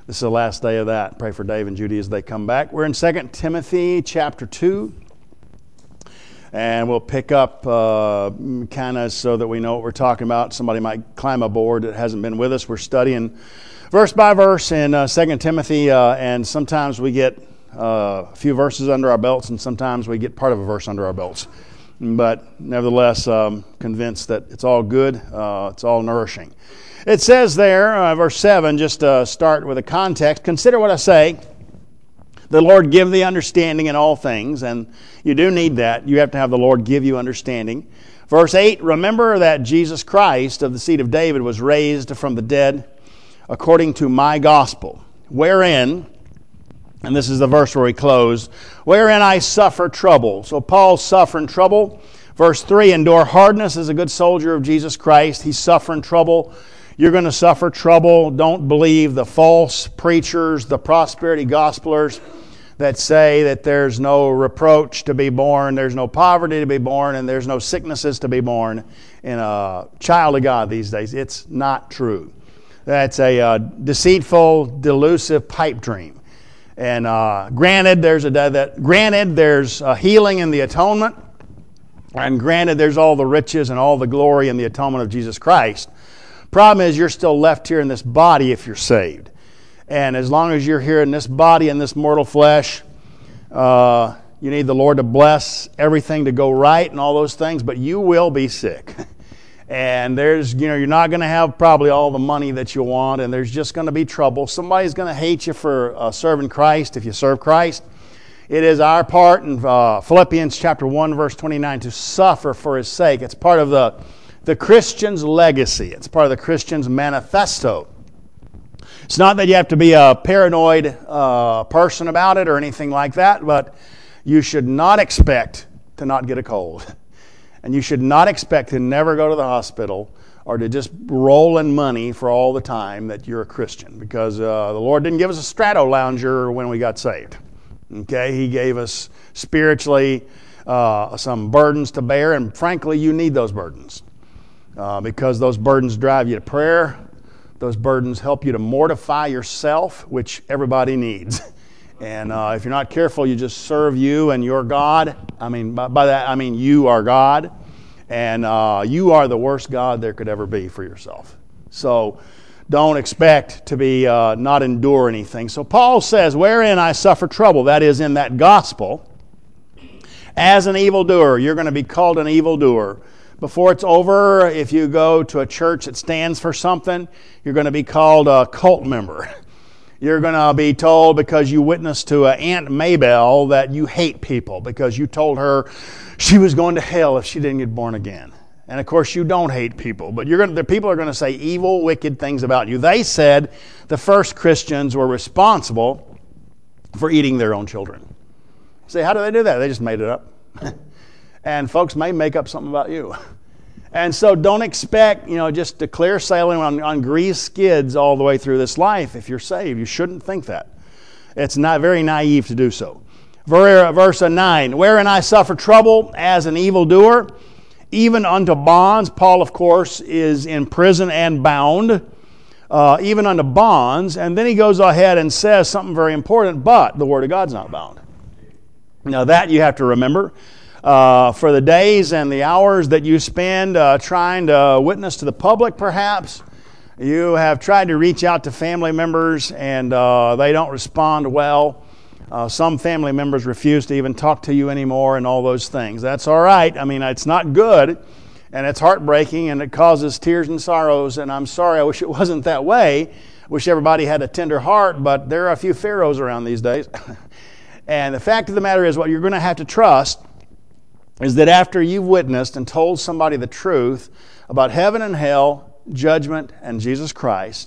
This is the last day of that. Pray for Dave and Judy as they come back. We're in 2 Timothy chapter 2. And we'll pick up kind of so that we know what we're talking about. Somebody might climb aboard that hasn't been with us. We're studying verse by verse in 2 Timothy. And sometimes we get a few verses under our belts, and sometimes we get part of a verse under our belts. But nevertheless, convinced that it's all good. It's all nourishing. It says there, verse 7, just to start with a context, consider what I say. The Lord give thee understanding in all things, and you do need that. You have to have the Lord give you understanding. Verse 8, remember that Jesus Christ of the seed of David was raised from the dead according to my gospel, wherein, and this is the verse where we close, wherein I suffer trouble. So Paul's suffering trouble. Verse 3, endure hardness as a good soldier of Jesus Christ. He's suffering trouble. You're going to suffer trouble. Don't believe the false preachers, the prosperity gospelers that say that there's no reproach to be born, there's no poverty to be born, and there's no sicknesses to be born in a child of God these days. It's not true. That's a deceitful, delusive pipe dream. And granted, there's healing in the atonement, and granted, there's all the riches and all the glory in the atonement of Jesus Christ. Problem is, you're still left here in this body if you're saved. And as long as you're here in this body, in this mortal flesh, you need the Lord to bless everything to go right and all those things, but you will be sick. And you're not going to have probably all the money that you want, and there's just going to be trouble. Somebody's going to hate you for serving Christ if you serve Christ. It is our part in Philippians chapter 1, verse 29, to suffer for His sake. It's part of the Christian's legacy. It's part of the Christian's manifesto. It's not that you have to be a paranoid person about it or anything like that, but you should not expect to not get a cold. And you should not expect to never go to the hospital or to just roll in money for all the time that you're a Christian, because the Lord didn't give us a strato lounger when we got saved. Okay, He gave us spiritually some burdens to bear, and frankly, you need those burdens. Because those burdens drive you to prayer. Those burdens help you to mortify yourself, which everybody needs. And if you're not careful, you just serve you and your God. I mean, by that, I mean you are God. And you are the worst God there could ever be for yourself. So don't expect to be not endure anything. So Paul says, wherein I suffer trouble, that is in that gospel, as an evildoer. You're going to be called an evildoer. Before it's over, if you go to a church that stands for something, you're going to be called a cult member. You're going to be told because you witnessed to Aunt Maybell that you hate people because you told her she was going to hell if she didn't get born again. And of course, you don't hate people, but the people are going to say evil, wicked things about you. They said the first Christians were responsible for eating their own children. Say, how do they do that? They just made it up. And folks may make up something about you. And so don't expect, just to clear sailing on greased skids all the way through this life if you're saved. You shouldn't think that. It's not very naive to do so. Verse 9, wherein I suffer trouble as an evildoer, even unto bonds. Paul, of course, is in prison and bound, even unto bonds. And then he goes ahead and says something very important, but the Word of God's not bound. Now that you have to remember. For the days and the hours that you spend trying to witness to the public, perhaps, you have tried to reach out to family members and they don't respond well. Some family members refuse to even talk to you anymore and all those things. That's all right. I mean, it's not good and it's heartbreaking and it causes tears and sorrows, and I'm sorry, I wish it wasn't that way. I wish everybody had a tender heart, but there are a few pharaohs around these days. And the fact of the matter is, what you're going to have to trust is that after you've witnessed and told somebody the truth about heaven and hell, judgment, and Jesus Christ,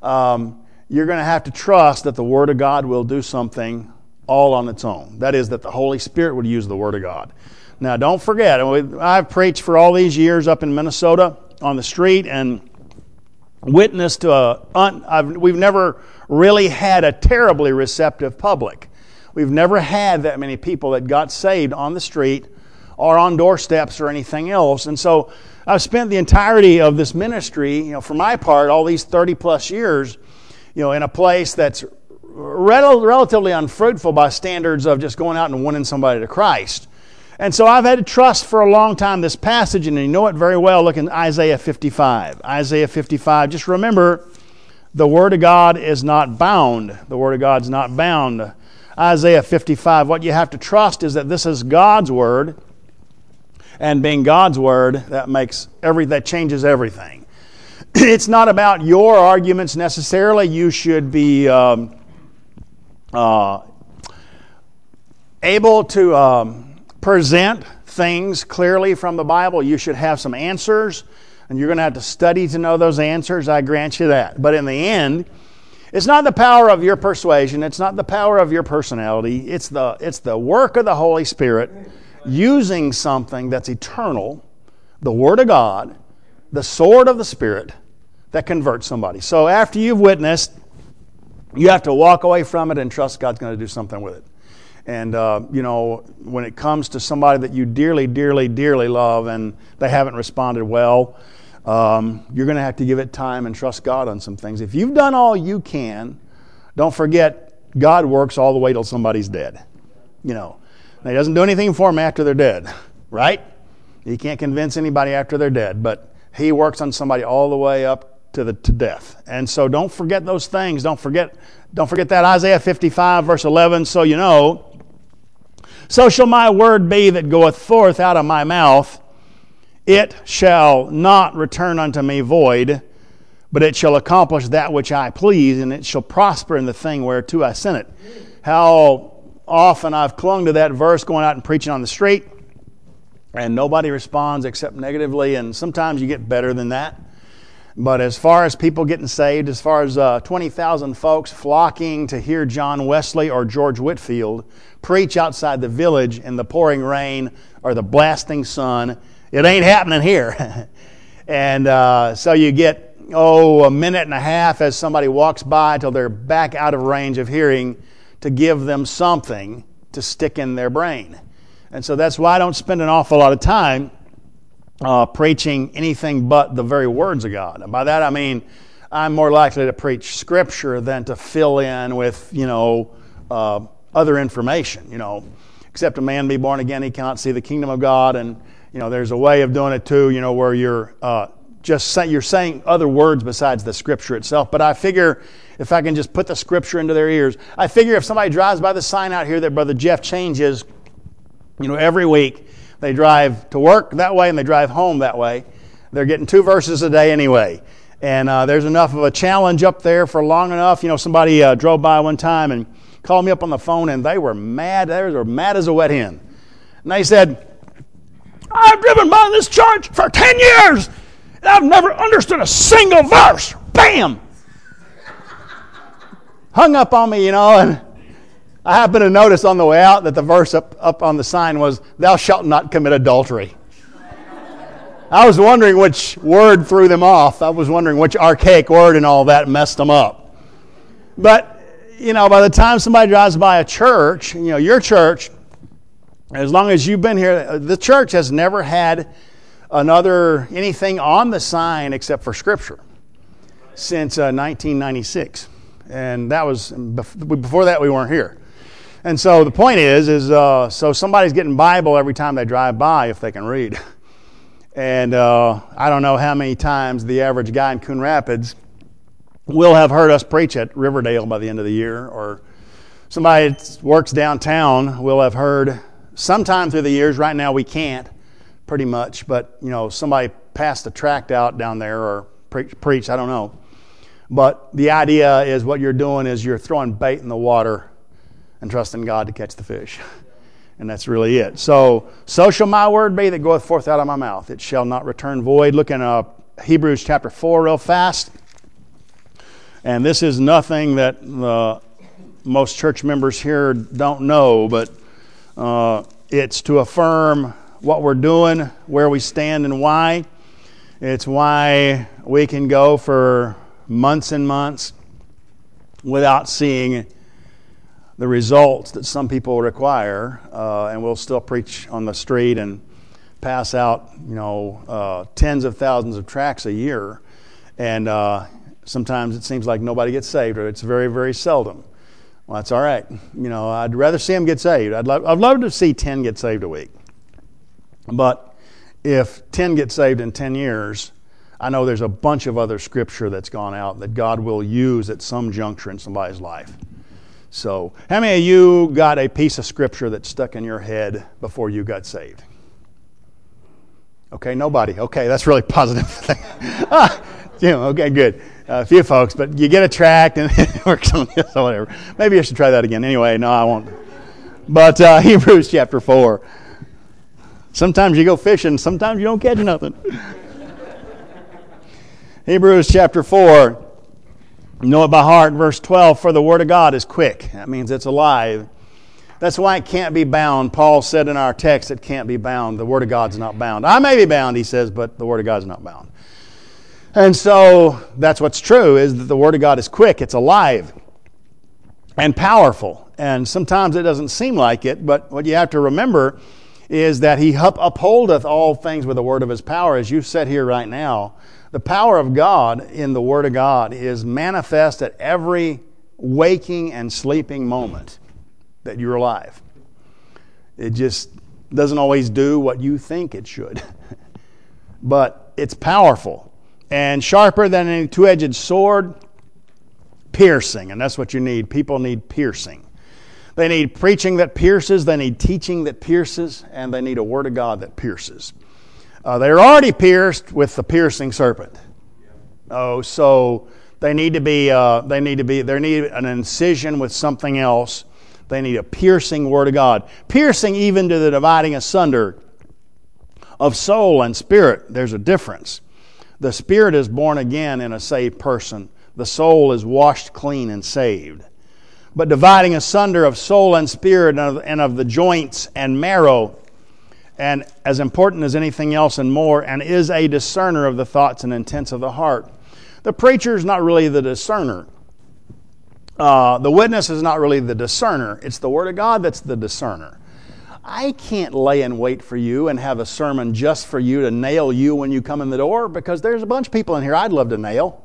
you're going to have to trust that the Word of God will do something all on its own. That is, that the Holy Spirit would use the Word of God. Now, don't forget, I've preached for all these years up in Minnesota on the street and witnessed to we've never really had a terribly receptive public. We've never had that many people that got saved on the street or on doorsteps or anything else. And so I've spent the entirety of this ministry, for my part, all these 30 plus years, in a place that's relatively unfruitful by standards of just going out and winning somebody to Christ. And so I've had to trust for a long time this passage, and you know it very well. Look in Isaiah 55. Isaiah 55, just remember, the Word of God is not bound. The Word of God's not bound. Isaiah 55, what you have to trust is that this is God's Word, and being God's Word, that changes everything. It's not about your arguments necessarily. You should be able to present things clearly from the Bible. You should have some answers, and you're going to have to study to know those answers. I grant you that. But in the end, it's not the power of your persuasion. It's not the power of your personality. It's the work of the Holy Spirit using something that's eternal, the Word of God, the sword of the Spirit, that converts somebody. So after you've witnessed, you have to walk away from it and trust God's going to do something with it. And, when it comes to somebody that you dearly, dearly, dearly love and they haven't responded well, you're going to have to give it time and trust God on some things. If you've done all you can, don't forget God works all the way till somebody's dead. Now, He doesn't do anything for them after they're dead, right? He can't convince anybody after they're dead, but He works on somebody all the way up to death. And so don't forget those things. Don't forget that Isaiah 55 verse 11, so shall my word be that goeth forth out of my mouth. It shall not return unto me void, but it shall accomplish that which I please, and it shall prosper in the thing whereto I sent it. How often I've clung to that verse going out and preaching on the street, and nobody responds except negatively, and sometimes you get better than that. But as far as people getting saved, as far as 20,000 folks flocking to hear John Wesley or George Whitefield preach outside the village in the pouring rain or the blasting sun, it ain't happening here. And so you get, a minute and a half as somebody walks by till they're back out of range of hearing to give them something to stick in their brain. And so that's why I don't spend an awful lot of time preaching anything but the very words of God. And by that I mean I'm more likely to preach Scripture than to fill in with, other information. Except a man be born again, he cannot see the kingdom of God. And, there's a way of doing it too, where you're you're saying other words besides the Scripture itself. But I figure if I can just put the Scripture into their ears, I figure if somebody drives by the sign out here that Brother Jeff changes, every week, they drive to work that way and they drive home that way. They're getting 2 verses a day anyway. And there's enough of a challenge up there for long enough. Somebody drove by one time and called me up on the phone, and they were mad. They were mad as a wet hen. And they said, I've driven by this church for 10 years, and I've never understood a single verse. Bam! Hung up on me, and I happened to notice on the way out that the verse up on the sign was, thou shalt not commit adultery. I was wondering which word threw them off. I was wondering which archaic word and all that messed them up. But, by the time somebody drives by a church, your church, as long as you've been here, the church has never had anything on the sign except for Scripture since 1996. And that was, before that we weren't here. And so the point is so somebody's getting Bible every time they drive by if they can read. And I don't know how many times the average guy in Coon Rapids will have heard us preach at Riverdale by the end of the year, or somebody that works downtown will have heard sometime through the years. Right now we can't, pretty much, but somebody passed a tract out down there or preached, I don't know. But the idea is what you're doing is you're throwing bait in the water and trusting God to catch the fish. And that's really it. So shall my word be that goeth forth out of my mouth. It shall not return void. Look in Hebrews chapter 4 real fast. And this is nothing that most church members here don't know, but it's to affirm what we're doing, where we stand, and why. It's why we can go for months and months without seeing the results that some people require, and we'll still preach on the street and pass out, tens of thousands of tracts a year, and Sometimes it seems like nobody gets saved, or it's very, very seldom. Well, that's all right. I'd rather see them get saved. I'd love to see 10 get saved a week. But if 10 get saved in 10 years, I know there's a bunch of other scripture that's gone out that God will use at some juncture in somebody's life. So, how many of you got a piece of scripture that stuck in your head before you got saved? Okay, nobody. Okay, that's really positive. Okay, good. A few folks, but you get a tract and it works on this or whatever. Maybe I should try that again. Anyway, no, I won't. But Hebrews chapter 4. Sometimes you go fishing, sometimes you don't catch nothing. Hebrews chapter 4. You know it by heart, verse 12, for the word of God is quick. That means it's alive. That's why it can't be bound. Paul said in our text it can't be bound. The word of God's not bound. I may be bound, he says, but the word of God's not bound. And so that's what's true, is that the Word of God is quick, it's alive, and powerful. And sometimes it doesn't seem like it, but what you have to remember is that He upholdeth all things with the word of His power. As you said here right now, the power of God in the Word of God is manifest at every waking and sleeping moment that you're alive. It just doesn't always do what you think it should. But it's powerful. And sharper than any two-edged sword, piercing. And that's what you need. People need piercing. They need preaching that pierces. They need teaching that pierces. And they need a word of God that pierces. They're already pierced with the piercing serpent. So they need an incision with something else. They need a piercing word of God. Piercing even to the dividing asunder of soul and spirit. There's a difference. The spirit is born again in a saved person. The soul is washed clean and saved. But dividing asunder of soul and spirit and of the joints and marrow, and as important as anything else and more, and is a discerner of the thoughts and intents of the heart. The preacher is not really the discerner. The witness is not really the discerner. It's the Word of God that's the discerner. I can't lay in wait for you and have a sermon just for you to nail you when you come in the door, because there's a bunch of people in here I'd love to nail.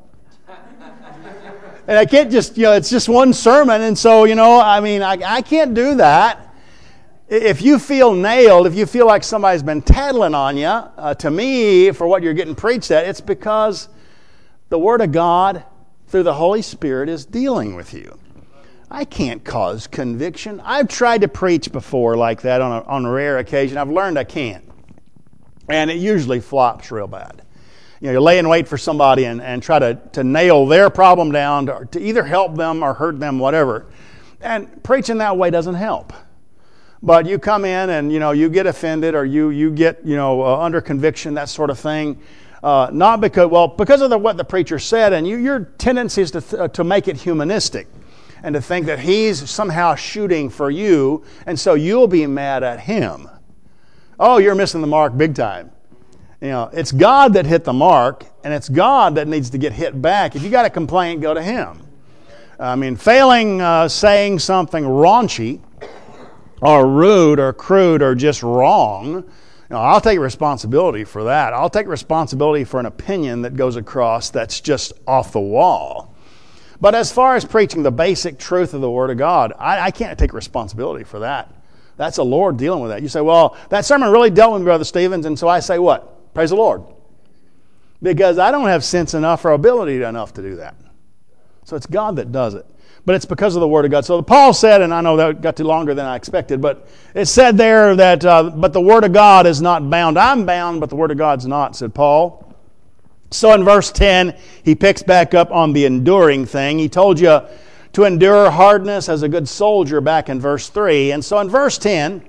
And I can't just, it's just one sermon. And so, I can't do that. If you feel nailed, if you feel like somebody's been tattling on you, to me, for what you're getting preached at, it's because the Word of God, through the Holy Spirit, is dealing with you. I can't cause conviction. I've tried to preach before like that on a rare occasion. I've learned I can't. And it usually flops real bad. You lay in wait for somebody and try to nail their problem down to either help them or hurt them, whatever. And preaching that way doesn't help. But you come in and, you get offended or you get, under conviction, that sort of thing. Not because of what the preacher said, and your tendency is to make it humanistic. And to think that he's somehow shooting for you, and so you'll be mad at him. Oh, you're missing the mark big time. It's God that hit the mark, and it's God that needs to get hit back. If you got a complaint, go to Him. Failing saying something raunchy, or rude, or crude, or just wrong, I'll take responsibility for that. I'll take responsibility for an opinion that goes across that's just off the wall. But as far as preaching the basic truth of the Word of God, I can't take responsibility for that. That's the Lord dealing with that. You say, well, that sermon really dealt with me, Brother Stevens, and so I say what? Praise the Lord. Because I don't have sense enough or ability enough to do that. So it's God that does it. But it's because of the Word of God. So Paul said, and I know that got too longer than I expected, but it said there that, but the Word of God is not bound. I'm bound, but the Word of God's not, said Paul. So in verse 10, he picks back up on the enduring thing. He told you to endure hardness as a good soldier back in verse 3. And so in verse 10,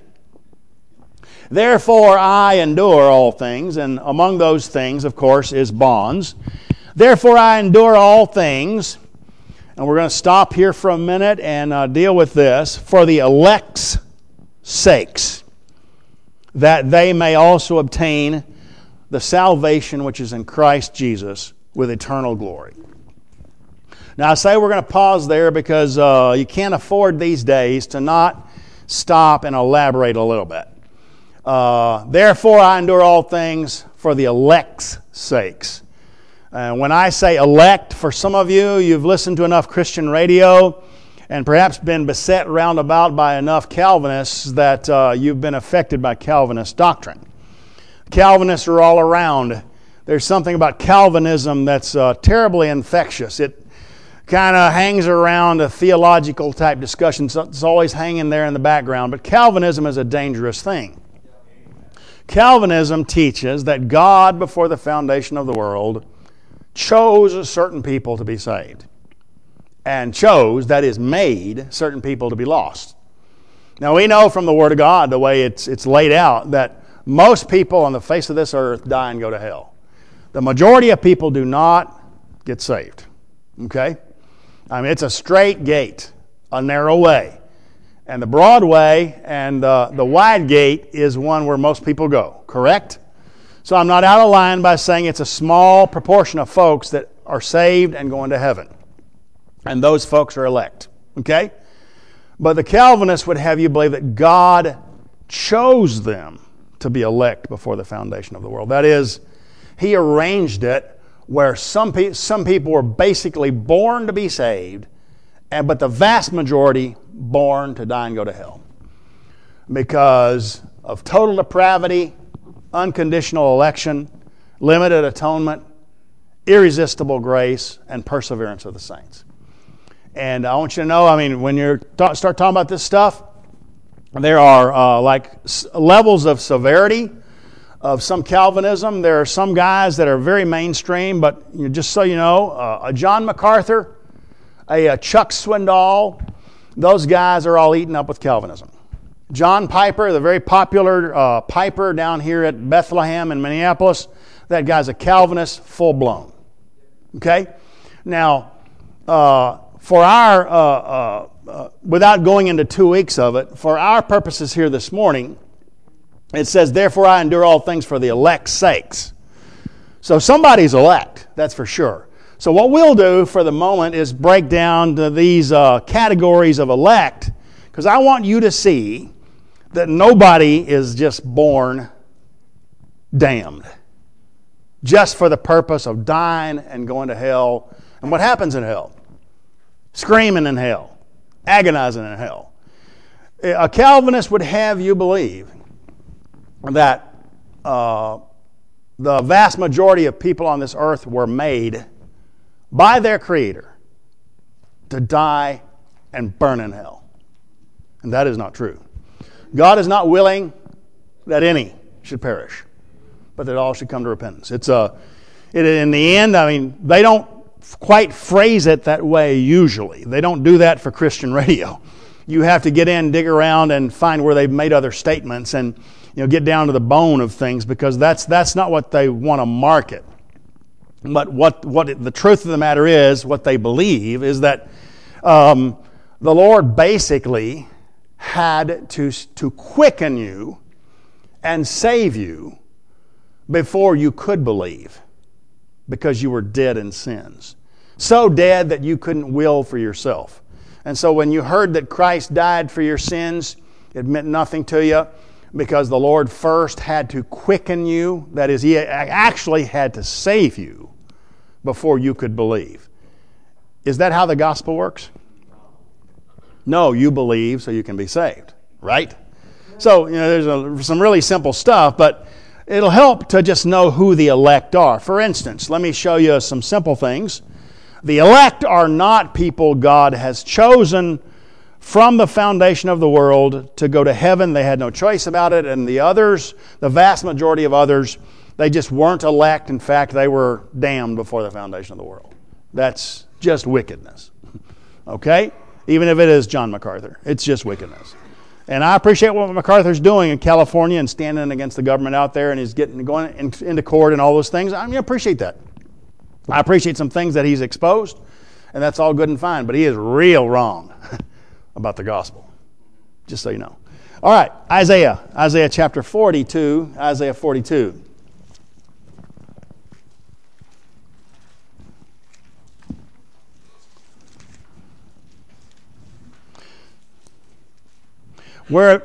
therefore I endure all things, and among those things, of course, is bonds. Therefore I endure all things, and we're going to stop here for a minute and deal with this, for the elect's sakes, that they may also obtain the salvation which is in Christ Jesus with eternal glory. Now I say we're going to pause there because you can't afford these days to not stop and elaborate a little bit. Therefore I endure all things for the elect's sakes. When I say elect, for some of you, you've listened to enough Christian radio and perhaps been beset round about by enough Calvinists that you've been affected by Calvinist doctrine. Calvinists are all around. There's something about Calvinism that's terribly infectious. It kind of hangs around a theological type discussion. So it's always hanging there in the background. But Calvinism is a dangerous thing. Calvinism teaches that God, before the foundation of the world, chose certain people to be saved. And chose, that is, made certain people to be lost. Now we know from the Word of God, the way it's laid out, that most people on the face of this earth die and go to hell. The majority of people do not get saved. Okay? I mean, it's a straight gate, a narrow way. And the broad way and the wide gate is one where most people go. Correct? So I'm not out of line by saying it's a small proportion of folks that are saved and going to heaven. And those folks are elect. Okay? But the Calvinists would have you believe that God chose them to be elect before the foundation of the world. That is, He arranged it where some people were basically born to be saved, but the vast majority born to die and go to hell. Because of total depravity, unconditional election, limited atonement, irresistible grace, and perseverance of the saints. And I want you to know, I mean, when you start talking about this stuff, there are levels of severity of some Calvinism. There are some guys that are very mainstream, but just so you know, a John MacArthur, a Chuck Swindoll, those guys are all eaten up with Calvinism. John Piper, the very popular Piper down here at Bethlehem in Minneapolis, that guy's a Calvinist full-blown. Okay? Now, for our, without going into 2 weeks of it, for our purposes here this morning, it says, therefore I endure all things for the elect's sakes. So somebody's elect, that's for sure. So what we'll do for the moment is break down to these categories of elect, because I want you to see that nobody is just born damned, just for the purpose of dying and going to hell. And what happens in hell? Screaming in hell, agonizing in hell. A Calvinist would have you believe that the vast majority of people on this earth were made by their Creator to die and burn in hell. And that is not true. God is not willing that any should perish, but that all should come to repentance. In the end, I mean, they don't quite phrase it that way usually. They don't do that for Christian radio. You have to get in, dig around, and find where they've made other statements and get down to the bone of things, because that's not what they want to market. But what the truth of the matter is, what they believe is that the Lord basically had to quicken you and save you before you could believe, because you were dead in sins. So dead that you couldn't will for yourself. And so when you heard that Christ died for your sins, it meant nothing to you, because the Lord first had to quicken you. That is, He actually had to save you before you could believe. Is that how the gospel works? No, you believe so you can be saved, right? So, there's some really simple stuff, but it'll help to just know who the elect are. For instance, let me show you some simple things. The elect are not people God has chosen from the foundation of the world to go to heaven. They had no choice about it. And the others, the vast majority of others, they just weren't elect. In fact, they were damned before the foundation of the world. That's just wickedness. Okay? Even if it is John MacArthur, it's just wickedness. And I appreciate what MacArthur's doing in California and standing against the government out there, and he's going into court and all those things. I appreciate that. I appreciate some things that he's exposed, and that's all good and fine, but he is real wrong about the gospel, just so you know. All right, Isaiah chapter 42, Isaiah 42. Where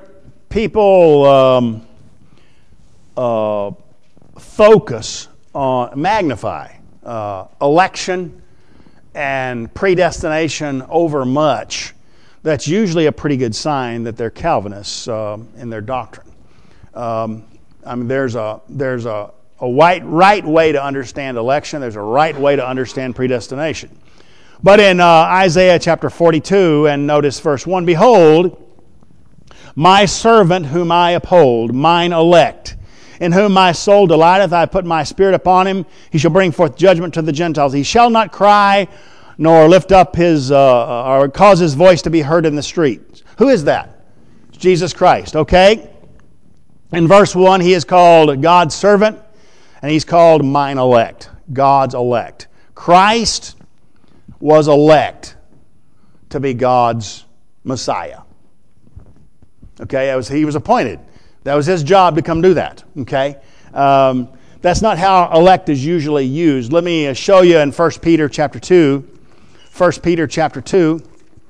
people focus on, magnify election and predestination over much, that's usually a pretty good sign that they're Calvinists in their doctrine. There's a right way to understand election. There's a right way to understand predestination. But in Isaiah chapter 42, and notice verse 1, "Behold, my servant whom I uphold, mine elect, in whom my soul delighteth, I put my spirit upon him. He shall bring forth judgment to the Gentiles. He shall not cry, nor lift up his, or cause his voice to be heard in the streets." Who is that? It's Jesus Christ, okay? In verse 1, he is called God's servant, and he's called mine elect, God's elect. Christ was elect to be God's Messiah. Okay, he was appointed. That was his job to come do that. Okay, that's not how elect is usually used. Let me show you in 1 Peter chapter 2. 1 Peter chapter 2.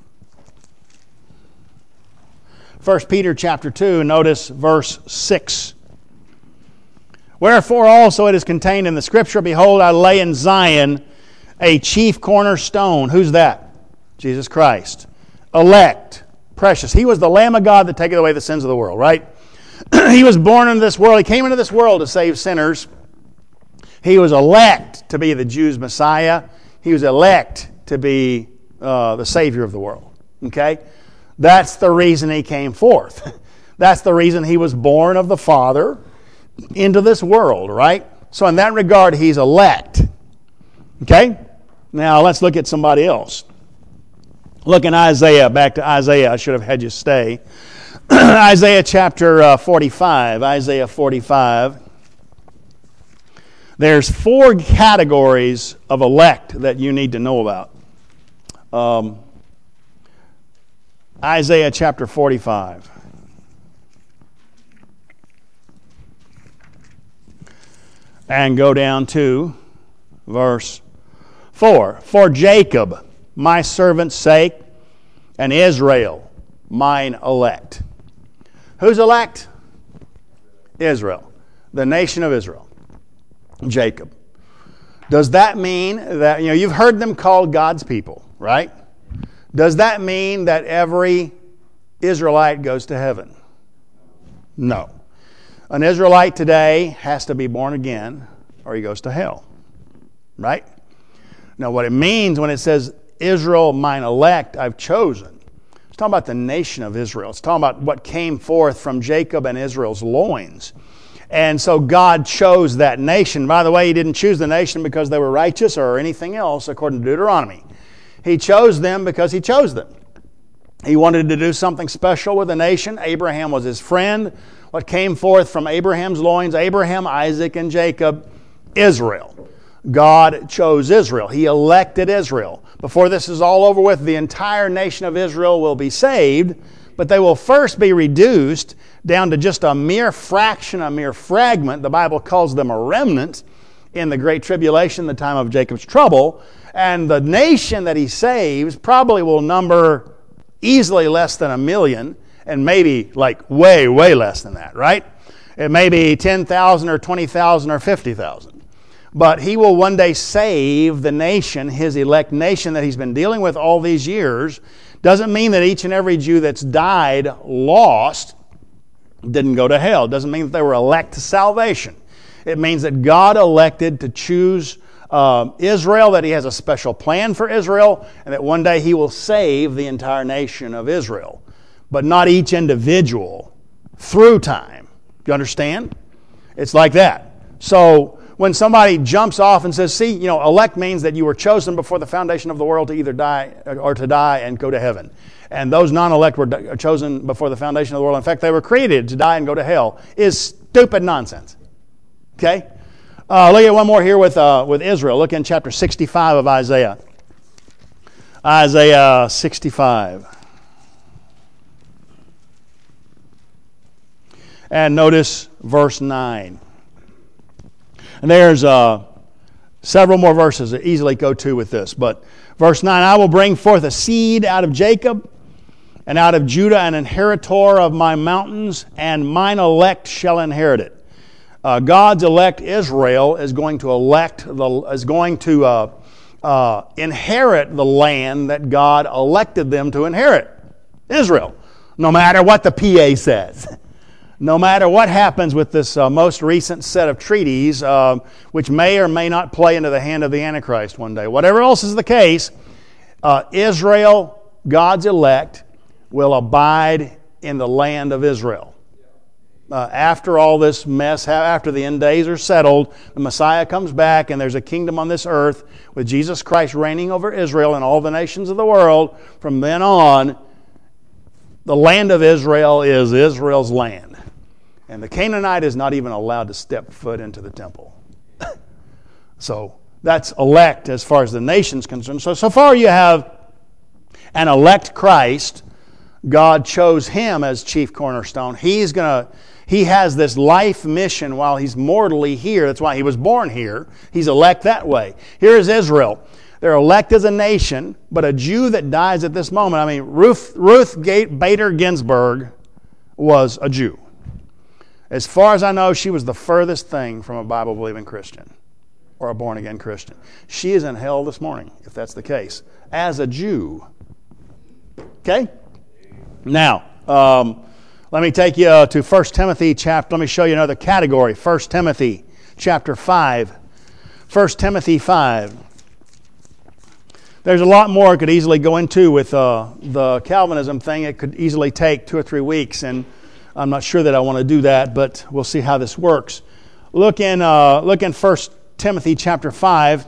1 Peter chapter 2, notice verse 6. "Wherefore also it is contained in the Scripture, Behold, I lay in Zion a chief cornerstone." Who's that? Jesus Christ. Elect. Precious. He was the Lamb of God that taketh away the sins of the world, right? He was born into this world. He came into this world to save sinners. He was elect to be the Jews' Messiah. He was elect to be the Savior of the world. Okay? That's the reason he came forth. That's the reason he was born of the Father into this world, right? So in that regard, he's elect. Okay? Now let's look at somebody else. Look in Isaiah, back to Isaiah. I should have had you stay. Isaiah chapter 45. Isaiah 45. There's 4 categories of elect that you need to know about. Isaiah chapter 45. And go down to verse 4. "For Jacob, my servant's sake, and Israel, mine elect." Who's elect? Israel. The nation of Israel. Jacob. Does that mean that, you've heard them called God's people, right? Does that mean that every Israelite goes to heaven? No. An Israelite today has to be born again or he goes to hell, right? Now what it means when it says, "Israel, mine elect, I've chosen," it's talking about the nation of Israel. It's talking about what came forth from Jacob and Israel's loins. And so God chose that nation. By the way, he didn't choose the nation because they were righteous or anything else, according to Deuteronomy. He chose them because he chose them. He wanted to do something special with the nation. Abraham was his friend. What came forth from Abraham's loins? Abraham, Isaac, and Jacob, Israel. God chose Israel. He elected Israel. Before this is all over with, the entire nation of Israel will be saved, but they will first be reduced down to just a mere fraction, a mere fragment. The Bible calls them a remnant in the Great Tribulation, the time of Jacob's trouble. And the nation that he saves probably will number easily less than 1 million, and maybe like way, way less than that, right? It may be 10,000 or 20,000 or 50,000. But he will one day save the nation, his elect nation that he's been dealing with all these years. Doesn't mean that each and every Jew that's died lost, didn't go to hell. Doesn't mean that they were elect to salvation. It means that God elected to choose Israel, that he has a special plan for Israel, and that one day he will save the entire nation of Israel. But not each individual through time. Do you understand? It's like that. So when somebody jumps off and says, see, elect means that you were chosen before the foundation of the world to either die or to die and go to heaven. And those non-elect were chosen before the foundation of the world. In fact, they were created to die and go to hell, is stupid nonsense. Okay? Look at one more here with Israel. Look in chapter 65 of Isaiah. Isaiah 65. And notice verse 9. And there's several more verses that easily go to with this. But verse 9, "I will bring forth a seed out of Jacob, and out of Judah an inheritor of my mountains, and mine elect shall inherit it." God's elect Israel is going to inherit the land that God elected them to inherit. Israel. No matter what the PA says. No matter what happens with this most recent set of treaties, which may or may not play into the hand of the Antichrist one day. Whatever else is the case, Israel, God's elect, will abide in the land of Israel. After all this mess, after the end days are settled, the Messiah comes back and there's a kingdom on this earth with Jesus Christ reigning over Israel and all the nations of the world. From then on, the land of Israel is Israel's land. And the Canaanite is not even allowed to step foot into the temple. So that's elect as far as the nation's concerned. So far you have an elect Christ. God chose him as chief cornerstone. He has this life mission while he's mortally here. That's why he was born here. He's elect that way. Here is Israel. They're elect as a nation, but a Jew that dies at this moment. I mean, Ruth Bader Ginsburg was a Jew. As far as I know, she was the furthest thing from a Bible-believing Christian or a born-again Christian. She is in hell this morning, if that's the case, as a Jew. Okay? Now, let me take you to 1 Timothy chapter. Let me show you another category. 1 Timothy chapter 5. 1 Timothy 5. There's a lot more I could easily go into with the Calvinism thing. It could easily take 2 or 3 weeks, and I'm not sure that I want to do that, but we'll see how this works. Look in 1 Timothy chapter 5,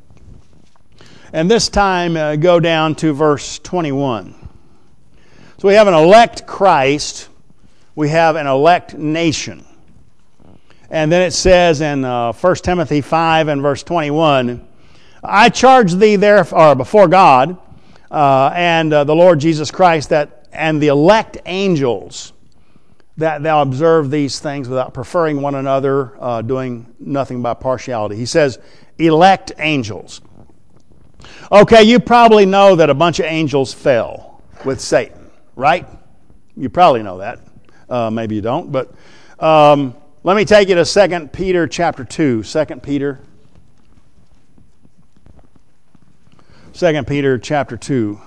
and this time go down to verse 21. So we have an elect Christ, we have an elect nation. And then it says in 1 Timothy 5 and verse 21, I charge thee therefore before God and the Lord Jesus Christ and the elect angels, that thou observe these things without preferring one another, doing nothing by partiality. He says, elect angels. Okay, you probably know that a bunch of angels fell with Satan, right? You probably know that. Maybe you don't, but let me take you to 2 Peter chapter 2. 2 Peter chapter 2.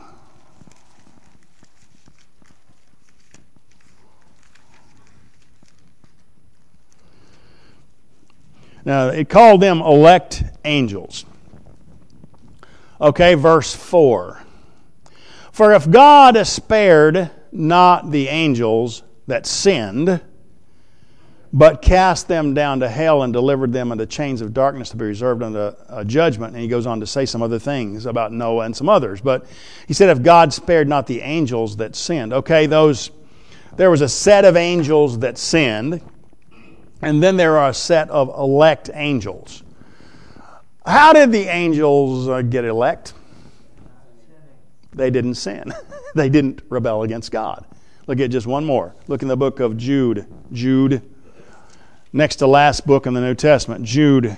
Now, it called them elect angels. Okay, verse 4. For if God spared not the angels that sinned, but cast them down to hell and delivered them into chains of darkness to be reserved unto judgment. And he goes on to say some other things about Noah and some others. But he said, if God spared not the angels that sinned. Okay, there was a set of angels that sinned, and then there are a set of elect angels. How did the angels get elect? They didn't sin. They didn't rebel against God. Look at just one more. Look in the book of Jude. Jude. Next to last book in the New Testament. Jude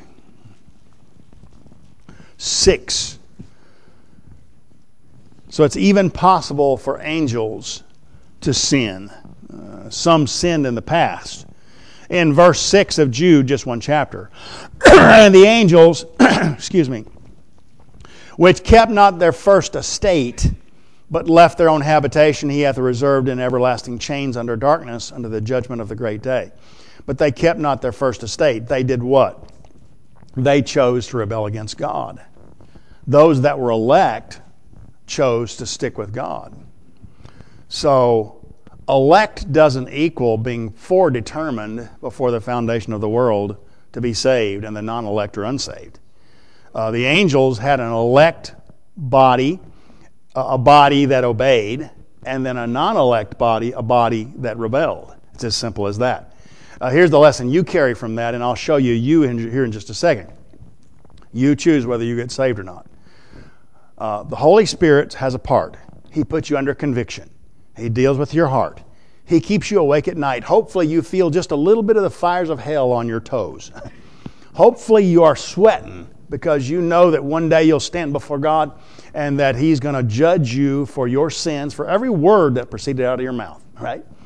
6. So it's even possible for angels to sin. Some sinned in the past. In verse 6 of Jude, just one chapter. And the angels, excuse me, which kept not their first estate, but left their own habitation, he hath reserved in everlasting chains under darkness, under the judgment of the great day. But they kept not their first estate. They did what? They chose to rebel against God. Those that were elect chose to stick with God. So, elect doesn't equal being foredetermined before the foundation of the world to be saved, and the non-elect are unsaved. The angels had an elect body, a body that obeyed, and then a non-elect body, a body that rebelled. It's as simple as that. Here's the lesson you carry from that, and I'll show you here in just a second. You choose whether you get saved or not. The Holy Spirit has a part. He puts you under conviction. He deals with your heart. He keeps you awake at night. Hopefully you feel just a little bit of the fires of hell on your toes. Hopefully you are sweating because you know that one day you'll stand before God and that He's going to judge you for your sins, for every word that proceeded out of your mouth, right?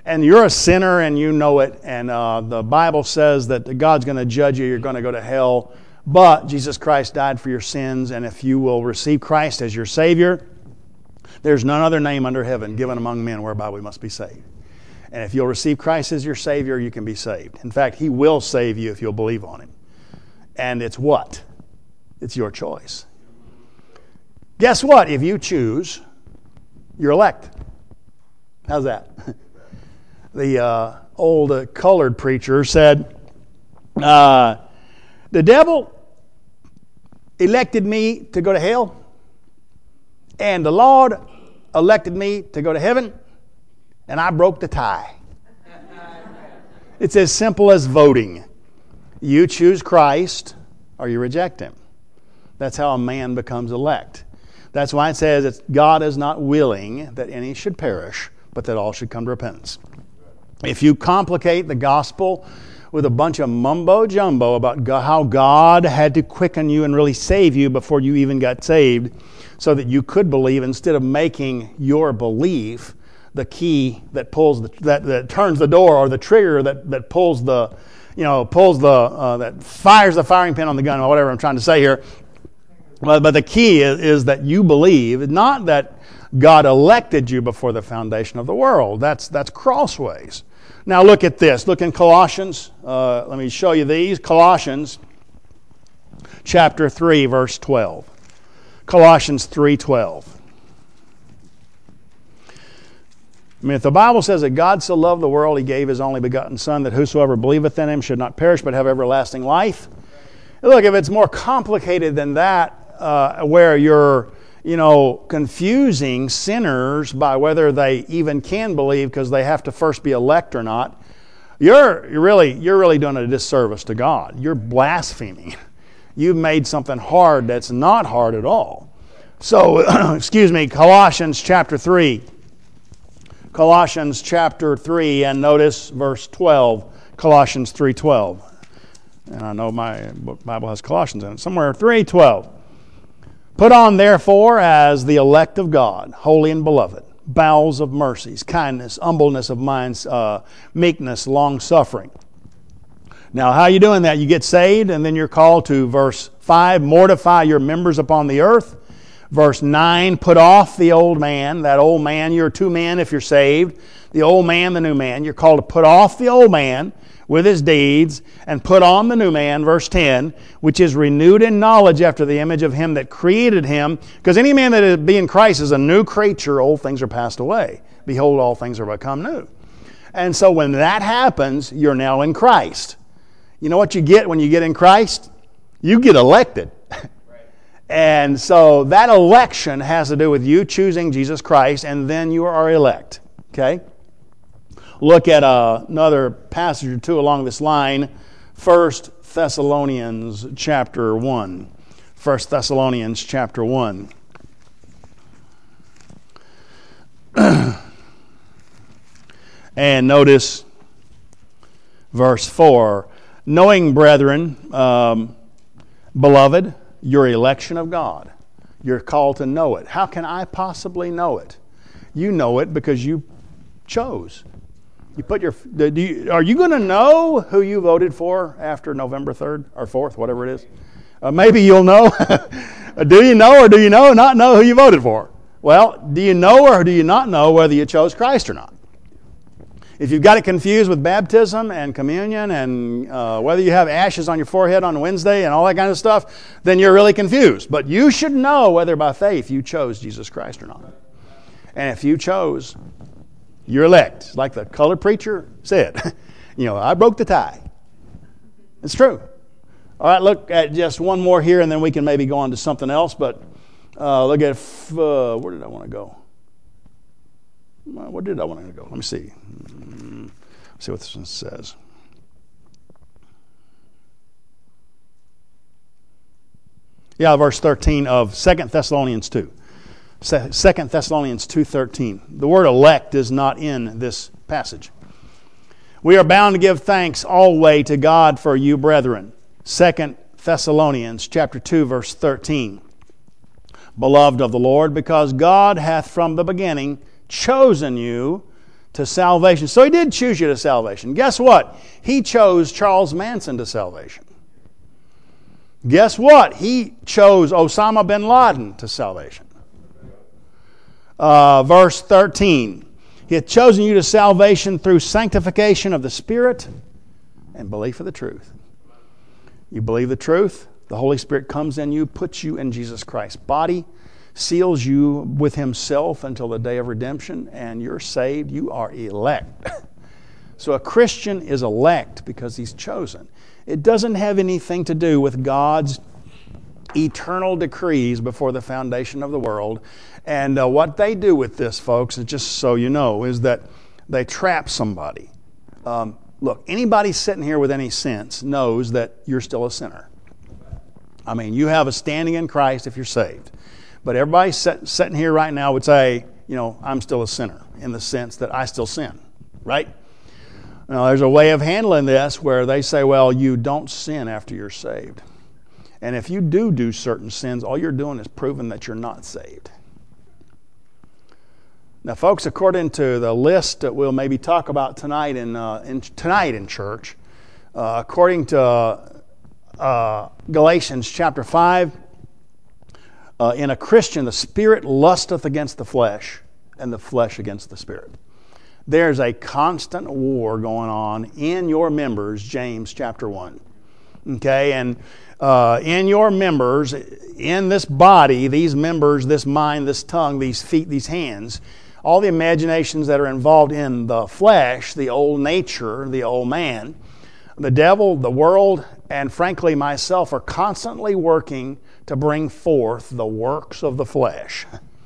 and you're a sinner and you know it, and the Bible says that God's going to judge you, you're going to go to hell, but Jesus Christ died for your sins, and if you will receive Christ as your Savior, there's none other name under heaven given among men whereby we must be saved. And if you'll receive Christ as your Savior, you can be saved. In fact, He will save you if you'll believe on Him. And it's what? It's your choice. Guess what? If you choose, you're elect. How's that? The old colored preacher said, the devil elected me to go to hell, and the Lord elected me to go to heaven, and I broke the tie. It's as simple as voting. You choose Christ or you reject Him. That's how a man becomes elect. That's why it says that God is not willing that any should perish, but that all should come to repentance. If you complicate the gospel with a bunch of mumbo-jumbo about how God had to quicken you and really save you before you even got saved so that you could believe, instead of making your belief the key that pulls that turns the door, or the trigger that pulls the, that fires the firing pin on the gun, or whatever I'm trying to say here. But the key is that you believe, not that God elected you before the foundation of the world. That's crossways. Now look at this. Look in Colossians. Let me show you these. Colossians chapter 3, verse 12. Colossians 3:12. I mean, if the Bible says that God so loved the world, He gave His only begotten Son, that whosoever believeth in Him should not perish but have everlasting life. Look, if it's more complicated than that, where you're, confusing sinners by whether they even can believe because they have to first be elect or not, you're really doing a disservice to God. You're blaspheming. You've made something hard that's not hard at all. So, Colossians chapter 3. Colossians chapter 3, and notice verse 12. Colossians 3:12. And I know my Bible has Colossians in it. Somewhere 3:12. Put on, therefore, as the elect of God, holy and beloved, bowels of mercies, kindness, humbleness of minds, meekness, long-suffering. Now, how are you doing that? You get saved, and then you're called to verse 5, mortify your members upon the earth. Verse 9, put off the old man. That old man, you're two men if you're saved. The old man, the new man. You're called to put off the old man with his deeds and put on the new man, verse 10, which is renewed in knowledge after the image of Him that created him. Because any man that be in Christ is a new creature. Old things are passed away. Behold, all things are become new. And so when that happens, you're now in Christ. You know what you get when you get in Christ? You get elected. And so that election has to do with you choosing Jesus Christ, and then you are elect. Okay? Look at another passage or two along this line. 1 Thessalonians chapter 1. 1 Thessalonians chapter 1. And notice verse 4. Knowing, brethren, beloved, your election of God. You're called to know it. How can I possibly know it? You know it because you chose. You put your. Are you going to know who you voted for after November 3rd or 4th, whatever it is? Maybe you'll know. Do you know, or do you not know who you voted for? Well, do you know or do you not know whether you chose Christ or not? If you've got it confused with baptism and communion and whether you have ashes on your forehead on Wednesday and all that kind of stuff, then you're really confused. But you should know whether by faith you chose Jesus Christ or not. And if you chose, you're elect. Like the colored preacher said, I broke the tie. It's true. All right, look at just one more here and then we can maybe go on to something else. But look at, where did I want to go? Where did I want to go? Let me see. Let's see what this one says. Yeah, verse 13 of 2 Thessalonians 2. 2 Thessalonians 2:13. The word elect is not in this passage. We are bound to give thanks always to God for you, brethren. 2 Thessalonians chapter 2, verse 13. Beloved of the Lord, because God hath from the beginning chosen you to salvation. So he did choose you to salvation. Guess what? He chose Charles Manson to salvation. Guess what? He chose Osama bin Laden to salvation. Verse 13. He hath chosen you to salvation through sanctification of the Spirit and belief of the truth. You believe the truth, the Holy Spirit comes in you, puts you in Jesus Christ's body, seals you with Himself until the day of redemption, and you're saved. You are elect. So a Christian is elect because he's chosen. It doesn't have anything to do with God's eternal decrees before the foundation of the world. And what they do with this, folks, is just so you know, is that they trap somebody. Look, anybody sitting here with any sense knows that you're still a sinner. I mean, you have a standing in Christ if you're saved. But everybody sitting here right now would say, you know, I'm still a sinner in the sense that I still sin, right? Now, there's a way of handling this where they say, well, you don't sin after you're saved. And if you do certain sins, all you're doing is proving that you're not saved. Now, folks, according to the list that we'll maybe talk about tonight in church, according to Galatians chapter 5, in a Christian, the spirit lusteth against the flesh, and the flesh against the spirit. There's a constant war going on in your members, James chapter 1. Okay, and in your members, in this body, these members, this mind, this tongue, these feet, these hands, all the imaginations that are involved in the flesh, the old nature, the old man, the devil, the world, and frankly myself are constantly working to bring forth the works of the flesh.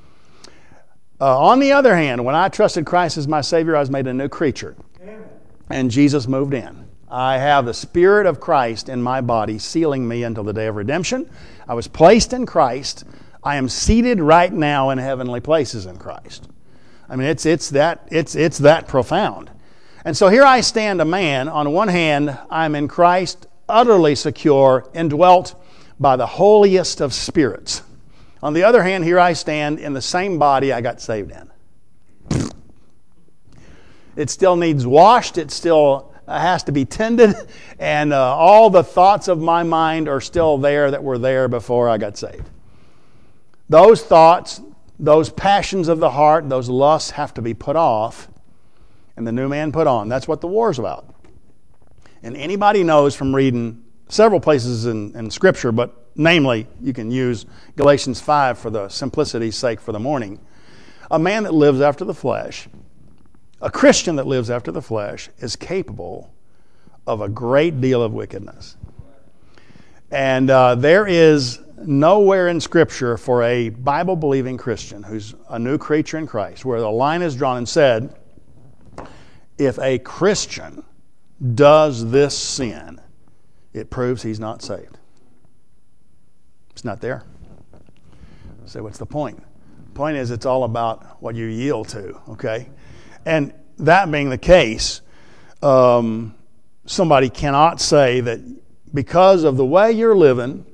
On the other hand, when I trusted Christ as my Savior, I was made a new creature. And Jesus moved in. I have the Spirit of Christ in my body, sealing me until the day of redemption. I was placed in Christ. I am seated right now in heavenly places in Christ. I mean, it's that profound. And so here I stand, a man. On one hand, I'm in Christ, utterly secure, indwelt by the holiest of spirits. On the other hand, here I stand in the same body I got saved in. It still needs washed. It still has to be tended. And all the thoughts of my mind are still there that were there before I got saved. Those thoughts, those passions of the heart, those lusts have to be put off and the new man put on. That's what the war's about. And anybody knows from reading several places in Scripture, but namely, you can use Galatians 5 for the simplicity's sake for the morning. A man that lives after the flesh, a Christian that lives after the flesh, is capable of a great deal of wickedness. And there is nowhere in Scripture for a Bible-believing Christian who's a new creature in Christ where the line is drawn and said, if a Christian does this sin, it proves he's not saved. It's not there. So what's the point? The point is it's all about what you yield to, okay? And that being the case, somebody cannot say that because of the way you're living,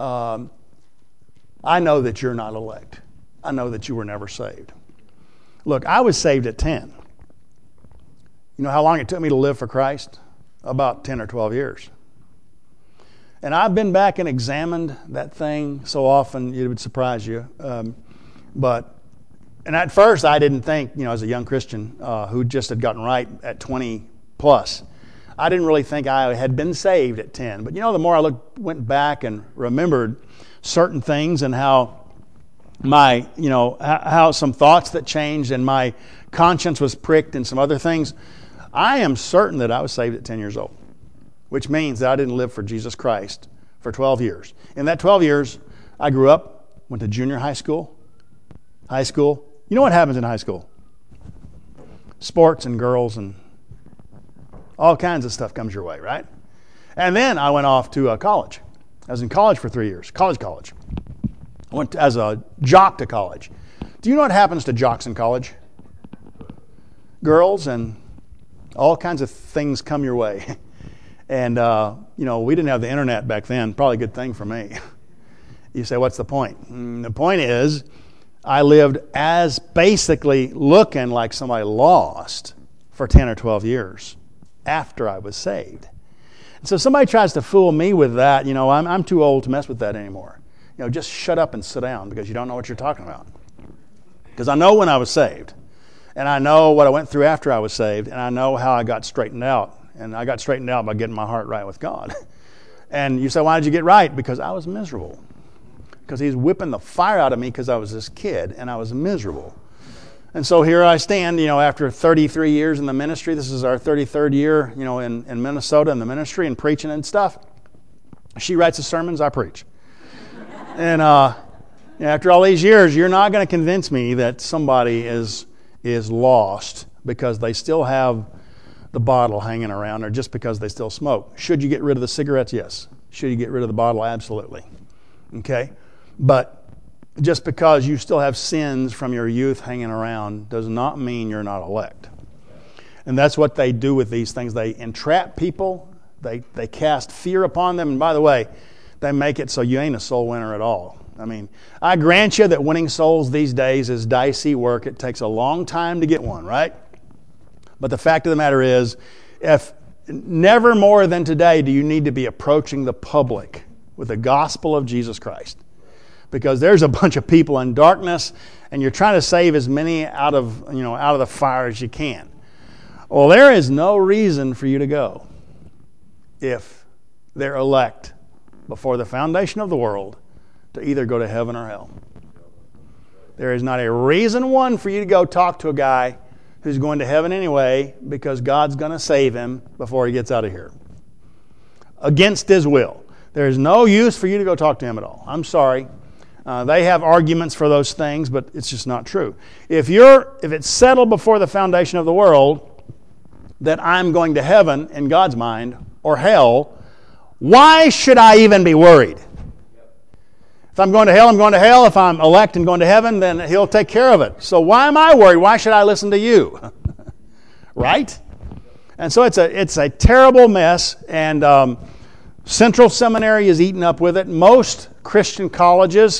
I know that you're not elect. I know that you were never saved. Look, I was saved at 10. You know how long it took me to live for Christ? About 10 or 12 years. And I've been back and examined that thing so often it would surprise you. And at first I didn't think, as a young Christian who just had gotten right at 20 plus, I didn't really think I had been saved at 10. But the more I went back and remembered certain things and how my, how some thoughts that changed and my conscience was pricked and some other things, I am certain that I was saved at 10 years old, which means that I didn't live for Jesus Christ for 12 years. In that 12 years, I grew up, went to junior high school. You know what happens in high school? Sports and girls and all kinds of stuff comes your way, right? And then I went off to college. I was in college for 3 years, college. I went as a jock to college. Do you know what happens to jocks in college? Girls and all kinds of things come your way. And, we didn't have the internet back then. Probably a good thing for me. You say, what's the point? The point is, I lived as basically looking like somebody lost for 10 or 12 years after I was saved. And so somebody tries to fool me with that, I'm too old to mess with that anymore. Just shut up and sit down because you don't know what you're talking about. Because I know when I was saved, and I know what I went through after I was saved, and I know how I got straightened out. And I got straightened out by getting my heart right with God. And you say, why did you get right? Because I was miserable. Because He's whipping the fire out of me because I was this kid, and I was miserable. And so here I stand, after 33 years in the ministry. This is our 33rd year, in Minnesota in the ministry and preaching and stuff. She writes the sermons, I preach. And after all these years, you're not going to convince me that somebody is lost because they still have the bottle hanging around or just because they still smoke. Should you get rid of the cigarettes? Yes. Should you get rid of the bottle? Absolutely. Okay? But just because you still have sins from your youth hanging around does not mean you're not elect. And that's what they do with these things. They entrap people. They cast fear upon them. And by the way, they make it so you ain't a soul winner at all. I mean, I grant you that winning souls these days is dicey work. It takes a long time to get one, right? But the fact of the matter is, if never more than today do you need to be approaching the public with the gospel of Jesus Christ. Because there's a bunch of people in darkness, and you're trying to save as many out of the fire as you can. Well, there is no reason for you to go if they're elect before the foundation of the world to either go to heaven or hell. There is not a reason one for you to go talk to a guy who's going to heaven anyway because God's going to save him before he gets out of here. Against his will. There is no use for you to go talk to him at all. I'm sorry. They have arguments for those things, but it's just not true. If it's settled before the foundation of the world that I'm going to heaven in God's mind or hell, why should I even be worried? If I'm going to hell, I'm going to hell. If I'm elect and going to heaven, then He'll take care of it. So why am I worried? Why should I listen to you? Right? And so it's a terrible mess, and Central Seminary is eaten up with it. Most Christian colleges,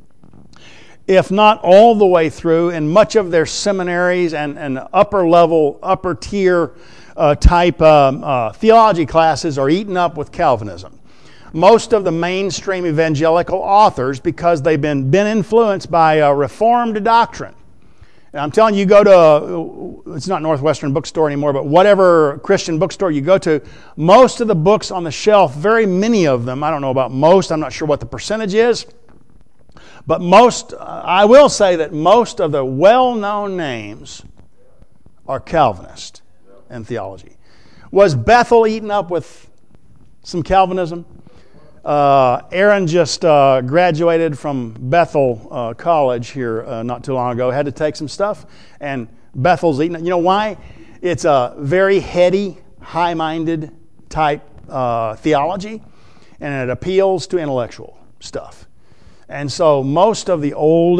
if not all the way through, and much of their seminaries and upper level, upper tier type theology classes are eaten up with Calvinism. Most of the mainstream evangelical authors, because they've been influenced by a Reformed doctrine. And I'm telling you, go to, it's not Northwestern Bookstore anymore, but whatever Christian bookstore you go to, most of the books on the shelf, very many of them, I don't know about most, I'm not sure what the percentage is, but most, I will say that most of the well-known names are Calvinist in theology. Was Bethel eaten up with some Calvinism? Aaron just graduated from Bethel College here not too long ago. Had to take some stuff, and Bethel's eating it. You know why? It's a very heady, high-minded type theology, and it appeals to intellectual stuff. And so most of the old,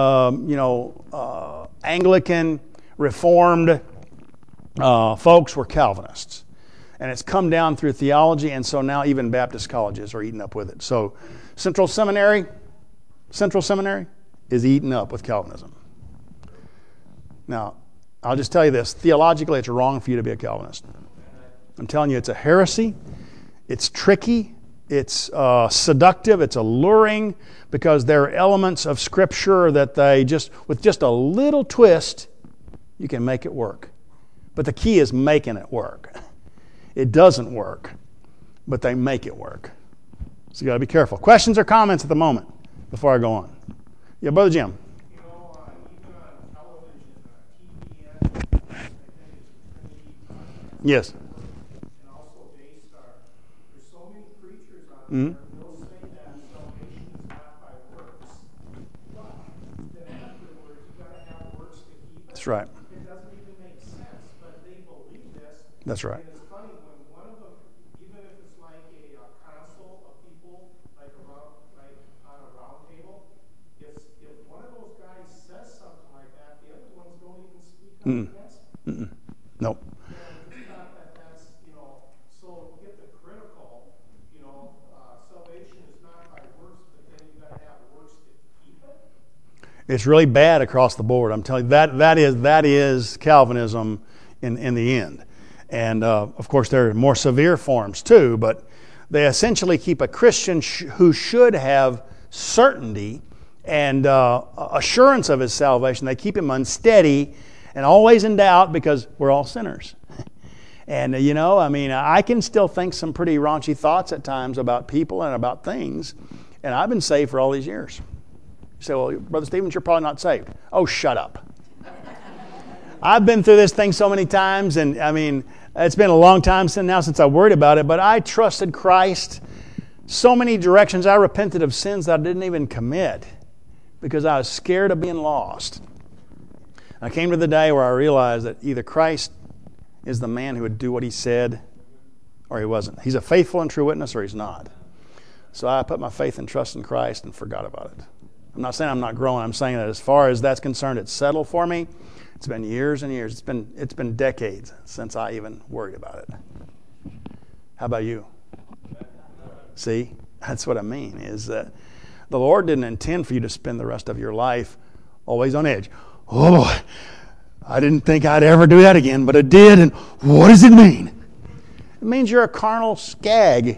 Anglican, Reformed folks were Calvinists. And it's come down through theology, and so now even Baptist colleges are eaten up with it. So Central Seminary is eaten up with Calvinism. Now, I'll just tell you this. Theologically, it's wrong for you to be a Calvinist. I'm telling you, it's a heresy. It's tricky. It's seductive. It's alluring because there are elements of Scripture that with just a little twist, you can make it work. But the key is making it work. It doesn't work, but they make it work. So you got to be careful. Questions or comments at the moment before I go on? Yeah, Brother Jim. Even on television, TBN, I think it's Trinity. Yes. And also Daystar. There's so many preachers on there. They'll say that salvation is not by works, but then afterwards you got to have works to keep it. That's right. It doesn't even make sense, but they believe this. That's right. And it's funny when one of them, even if it's like a council of people, like on a round table, if one of those guys says something like that, the other ones don't even speak up against it. Nope. And it's not that's so hypocritical. Salvation is not by works, but then you got to have works to keep it. It's really bad across the board. I'm telling you, that is Calvinism in the end. And, of course, there are more severe forms too, but they essentially keep a Christian who should have certainty and assurance of his salvation. They keep him unsteady and always in doubt because we're all sinners. And, I can still think some pretty raunchy thoughts at times about people and about things, and I've been saved for all these years. You say, well, Brother Stevens, you're probably not saved. Oh, shut up. I've been through this thing so many times, and it's been a long time since I worried about it, but I trusted Christ so many directions. I repented of sins that I didn't even commit because I was scared of being lost. I came to the day where I realized that either Christ is the man who would do what he said or he wasn't. He's a faithful and true witness or he's not. So I put my faith and trust in Christ and forgot about it. I'm not saying I'm not growing. I'm saying that as far as that's concerned, it's settled for me. It's been years and years. It's been decades since I even worried about it. How about you? See, that's what I mean, is that the Lord didn't intend for you to spend the rest of your life always on edge. Oh, I didn't think I'd ever do that again, but I did, and what does it mean? It means you're a carnal skag.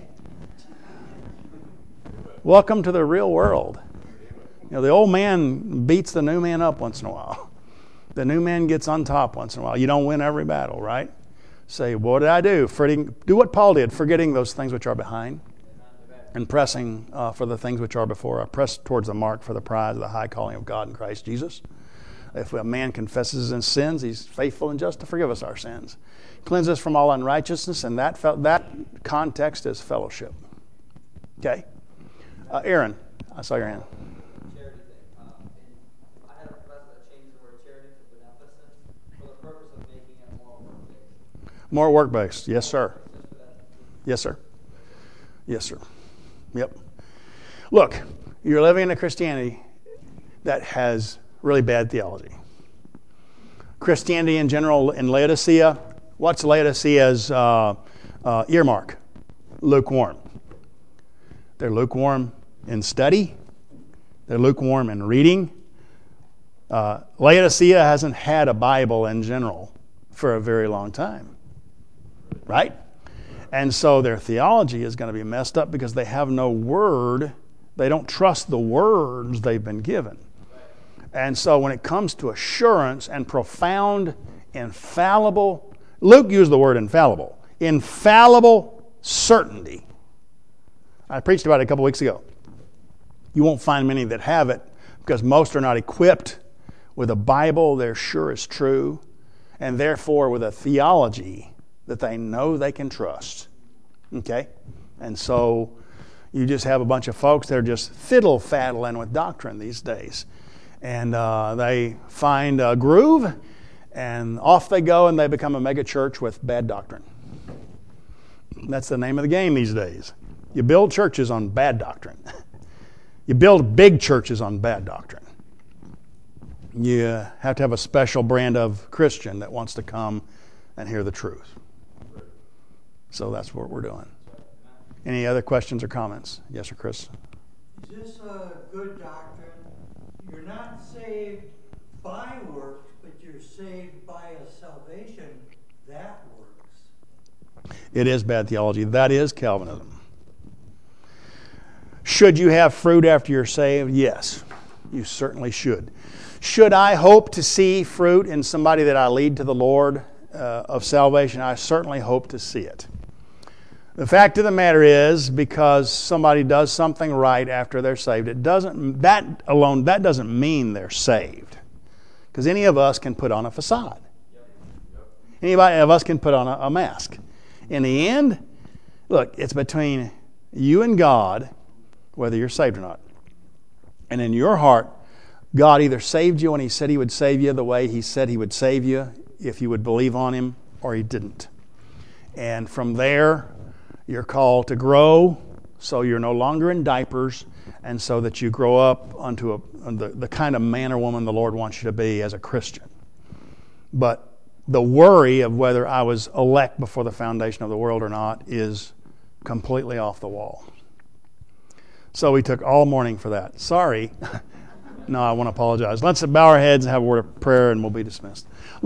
Welcome to the real world. The old man beats the new man up once in a while. The new man gets on top once in a while. You don't win every battle, right? Say, what did I do? Do what Paul did, forgetting those things which are behind and pressing for the things which are before. I press towards the mark for the prize of the high calling of God in Christ Jesus. If a man confesses his sins, he's faithful and just to forgive us our sins. Cleanse us from all unrighteousness, and that context is fellowship. Okay? Aaron, I saw your hand. Charity thing. I had a professor that changed the word charity to beneficence for the purpose of making it more work-based. More work-based. Yes, sir. Yes, sir. Yes, sir. Yep. Look, you're living in a Christianity that has really bad theology. Christianity in general in Laodicea, what's Laodicea's earmark? Lukewarm. They're lukewarm in study. They're lukewarm in reading. Laodicea hasn't had a Bible in general for a very long time. Right? And so their theology is going to be messed up because they have no word. They don't trust the words they've been given. And so when it comes to assurance and profound, infallible, Luke used the word infallible certainty. I preached about it a couple weeks ago. You won't find many that have it because most are not equipped with a Bible they're sure is true, and therefore with a theology that they know they can trust. Okay? And so you just have a bunch of folks that are just fiddle-faddling with doctrine these days. And they find a groove, and off they go, and they become a mega church with bad doctrine. That's the name of the game these days. You build churches on bad doctrine. You build big churches on bad doctrine. You have to have a special brand of Christian that wants to come and hear the truth. So that's what we're doing. Any other questions or comments? Yes, sir, Chris? Is this a good doctrine? You're not saved by works, but you're saved by a salvation that works. It is bad theology. That is Calvinism. Should you have fruit after you're saved? Yes, you certainly should. Should I hope to see fruit in somebody that I lead to the Lord of salvation? I certainly hope to see it. The fact of the matter is, because somebody does something right after they're saved, that doesn't mean they're saved. Because any of us can put on a facade. Anybody of us can put on a mask. In the end, look, it's between you and God whether you're saved or not. And in your heart, God either saved you when He said He would save you the way He said He would save you if you would believe on Him, or He didn't. And from there, you're called to grow so you're no longer in diapers, and so that you grow up unto the kind of man or woman the Lord wants you to be as a Christian. But the worry of whether I was elect before the foundation of the world or not is completely off the wall. So we took all morning for that. Sorry. No, I want to apologize. Let's bow our heads and have a word of prayer, and we'll be dismissed.